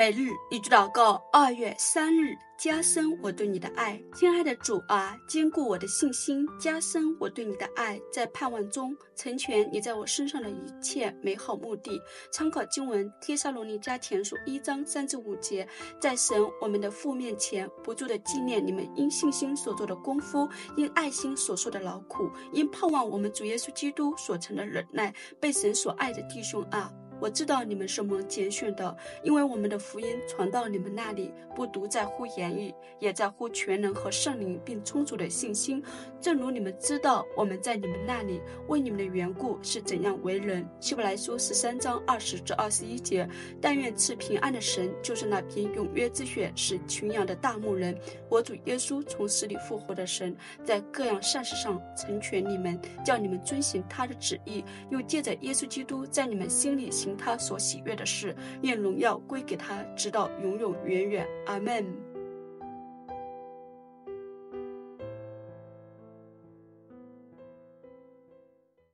每日一句祷告，2月3日，加深我对你的爱。亲爱的主啊，坚固我的信心，加深我对你的爱，在盼望中成全你在我身上的一切美好目的。参考经文帖撒罗尼迦前书1章3至5节，在神我们的父面前不住地纪念你们因信心所做的功夫，因爱心所受的劳苦，因盼望我们主耶稣基督所成的忍耐。被神所爱的弟兄啊，我知道你们是蒙拣选的，因为我们的福音传到你们那里，不独在乎言语，也在乎全能和圣灵，并充足的信心。正如你们知道我们在你们那里为你们的缘故是怎样为人。希伯来书13章20至21节。但愿赐平安的神，就是那凭永约之血使群羊的大牧人，我主耶稣从死里复活的神，在各样善事上成全你们，叫你们遵行他的旨意，又借着耶稣基督在你们心里行他所喜悦的事，愿荣耀归给他，直到永永远远。阿们。